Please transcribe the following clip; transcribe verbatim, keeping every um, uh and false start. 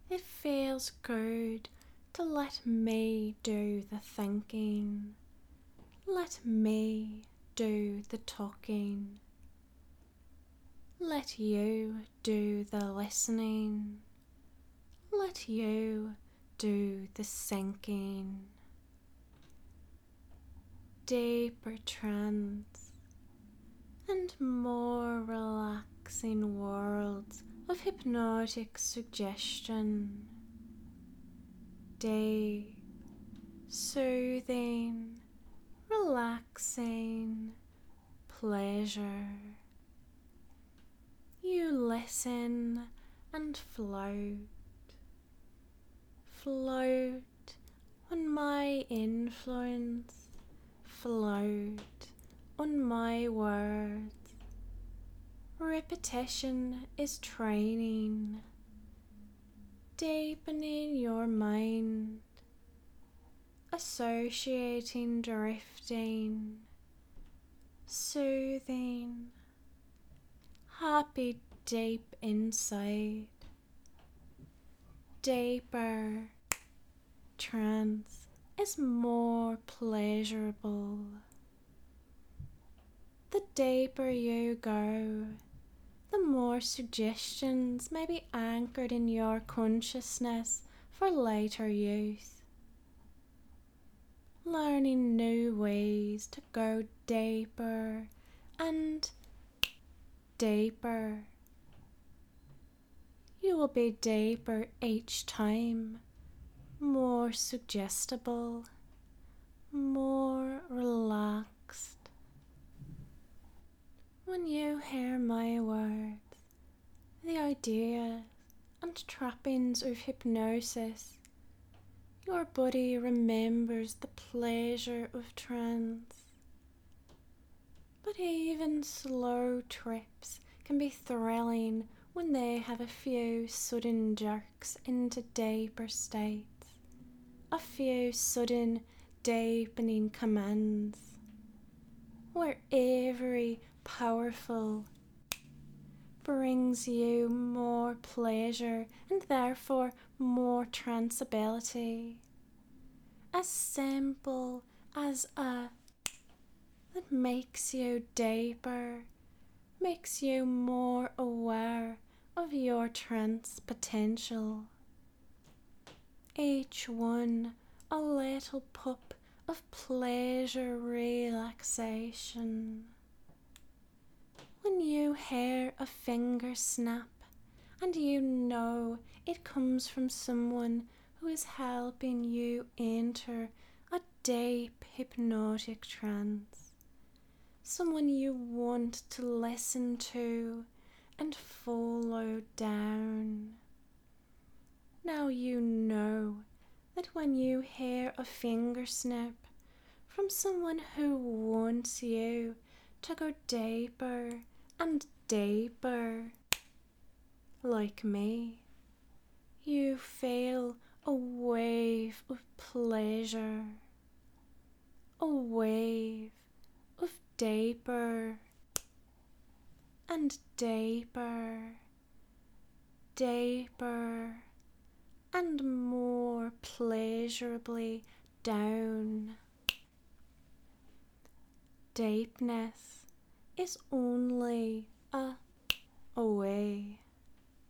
It feels good to let me do the thinking. Let me do the talking. Let you do the listening. Let you do the sinking. Deeper trance and more relaxing worlds of hypnotic suggestion. Deep, soothing, relaxing pleasure. You listen and float. Float on my influence. Float on my words. Repetition is training, deepening your mind, associating, drifting, soothing, happy deep inside. Deeper trance is more pleasurable. The deeper you go, the more suggestions may be anchored in your consciousness for later use. Learning new ways to go deeper and deeper. You will be deeper each time, more suggestible, more relaxed. When you hear my words, the ideas and trappings of hypnosis, your body remembers the pleasure of trance. But even slow trips can be thrilling when they have a few sudden jerks into deeper states, a few sudden deepening commands, where every powerful brings you more pleasure and therefore more tranceability. As simple as a that makes you deeper, makes you more aware of your trance potential. Each one a little pup of pleasure relaxation. When you hear a finger snap and you know it comes from someone who is helping you enter a deep hypnotic trance, someone you want to listen to and follow down. Now you know that when you hear a finger snap from someone who wants you to go deeper and deeper, like me, you feel a wave of pleasure, a wave of deeper and deeper, deeper and more pleasurably down. Deepness is only a away.